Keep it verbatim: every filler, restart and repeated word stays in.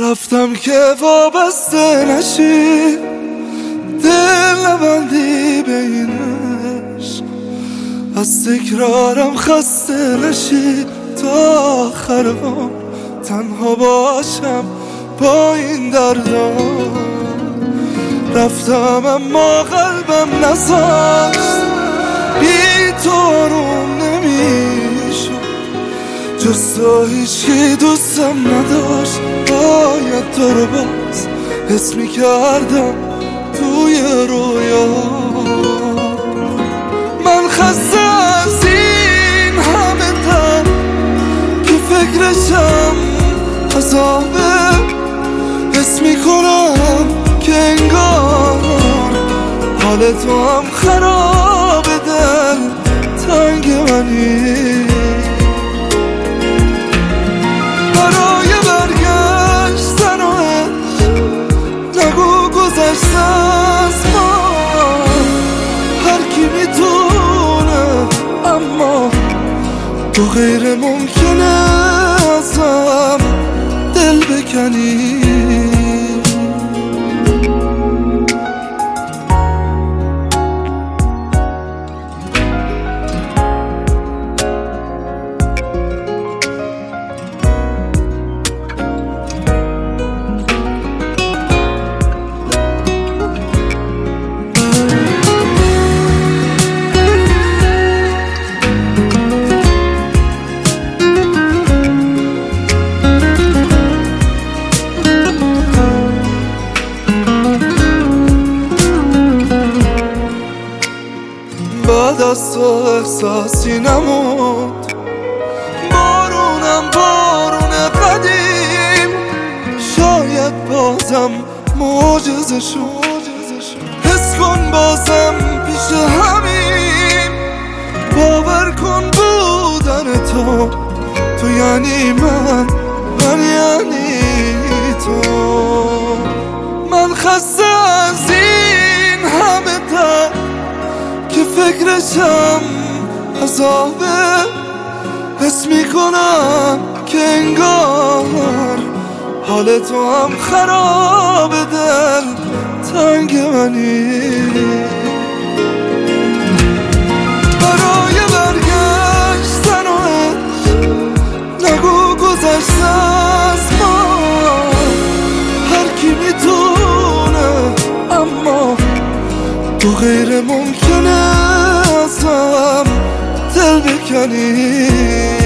رفتم که وابسته نشی، دل نبندی به این عشق، از تکرارم خسته نشی، تا آخر عمر تنها باشم با این دردا. رفتم اما قلبم نذاشت، بی تو آروم نمیشد، جز تو هیچی دوستم نداشت. باید تو رو باز حس میکردم توی رویا. من خسته از این همه دم که فکرشم عذابه، حس میکنم که انگار حال تو هم خراب، دل تنگ منی. برای برگشتن و عشق نگو گذشته از ما، هر کی میتونه اما تو غیر ممکنه ازم دل بکنی. بعد از تو احساسی نموند، بارونم بارون قدیم، شاید بازم معجزه شد. حس کن بازم پیش همین، باور کن بودن تو، تو یعنی من، من یعنی تو. من خسته از این همه درد که فکرشم عذابه، حس میکنم که انگار حال تو هم خراب، دل تنگ منی. برای برگشتن و عشق نگو گذشته از ما، هر کی میتونه اما تو غیر ممکنه ازم دل بکنی.